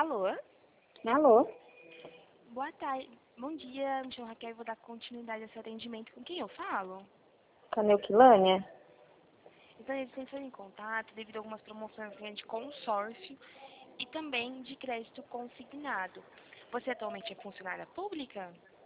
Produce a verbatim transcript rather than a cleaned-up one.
Alô? Alô? Boa tarde. Bom dia, me chamo Raquel e vou dar continuidade a seu atendimento. Com quem eu falo? Caneuquilânia? Então, eles entram em contato devido a algumas promoções de consórcio e também de crédito consignado. Você atualmente é funcionária pública?